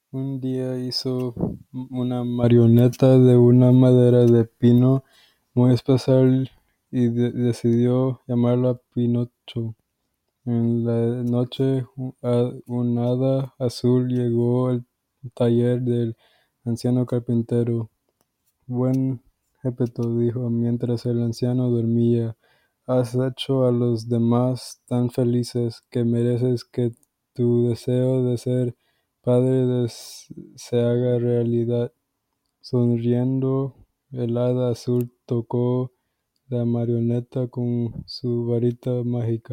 Un día hizo una marioneta de una madera de pino muy especial y decidió llamarla Pinocho. En la noche, un hada azul llegó al taller del anciano carpintero. Buen Gepetto, dijo mientras el anciano dormía, has hecho a los demás tan felices que mereces que tu deseo de ser padre se haga realidad. Sonriendo, el hada azul tocó la marioneta con su varita mágica.